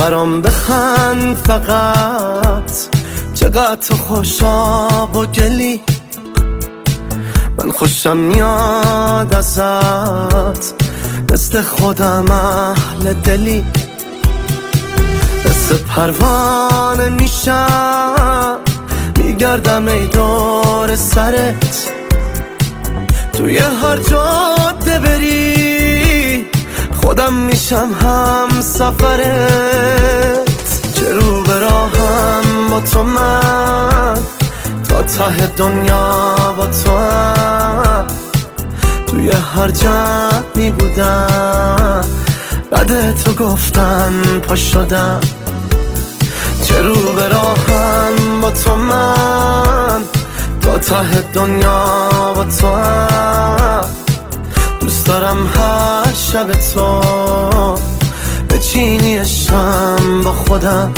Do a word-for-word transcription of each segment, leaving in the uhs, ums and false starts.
برام بخند فقط، چقدر تو خوشاب و گلی، من خوشم میاد ازت، مثل خودم اهل دلی، مثل پروانه میشم میگردم ای دور سرت، توی هر جاده بری خودم میشم هم سفرت، چه رو به راهم با تو من، تا ته دنیا با تو هم، توی هر جمعی بودم بعد تو گفتن پا شدم، چه رو به راهم با تو من، تا ته دنیا با تو هم، دوست دارم هر شب تو بچینی عشقم با خودم.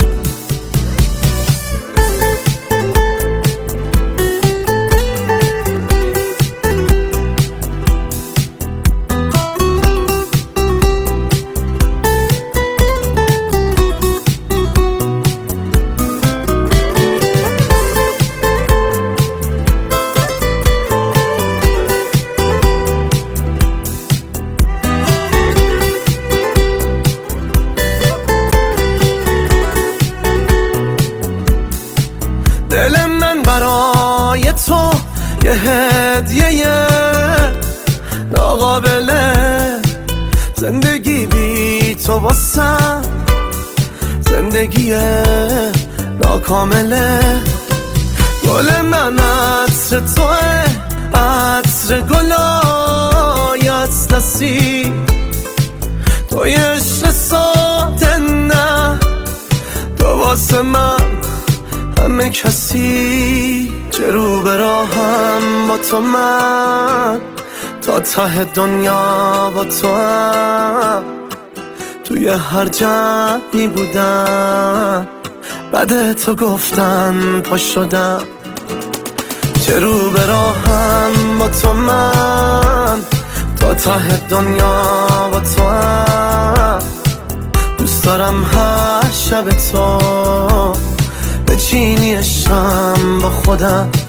دل من برای تو یه هدیه ناقابله، زندگی بی تو واسم زندگی ناکامله، گل من عطر توه، عطر گلای از دستی، توی عشق ساده نه، تو واسه من همه کسی، چه رو به راهم با تو من، تا ته دنیا با تو هم، توی هر جمعی بودم بعد تو گفتن پا شدم، چه رو به راهم با تو من، تا ته دنیا با تو هم، دوست دارم هر شب تو بچینی عشقم با خودم.